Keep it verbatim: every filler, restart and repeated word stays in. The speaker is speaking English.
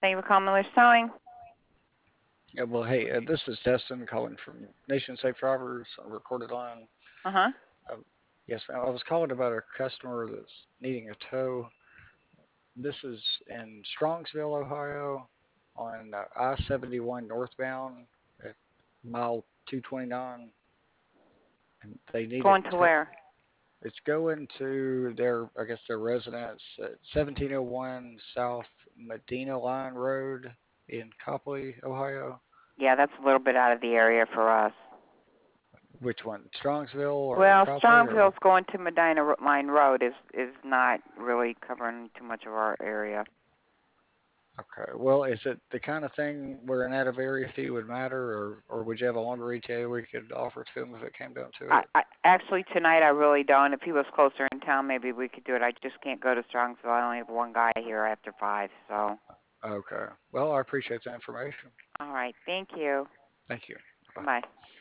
Thank you for calling Miller Towing. Yeah, well, hey, uh, this is Destin calling from Nation Safe Drivers, a recorded line. Uh huh. Um, yes, ma'am, I was calling about a customer that's needing a tow. This is in Strongsville, Ohio, on uh, I seventy-one northbound at mile two twenty-nine, and they need it. Going to To- where? it's going to their, I guess, their residence at seventeen oh one South Medina Line Road in Copley, Ohio. Yeah, that's a little bit out of the area for us. Which one, Strongsville or Well, Copley or? Strongsville's going to Medina Ro- Line Road is is not really covering too much of our area. Okay. Well, is it the kind of thing where an out of area fee would matter, or or would you have a longer E T A we could offer to him if it came down to I, it? I actually tonight I really don't. If he was closer in town, maybe we could do it. I just can't go to Strongsville. I only have one guy here after five. So, Okay. Well, I appreciate the information. all right. Thank you. Thank you. Bye. Bye.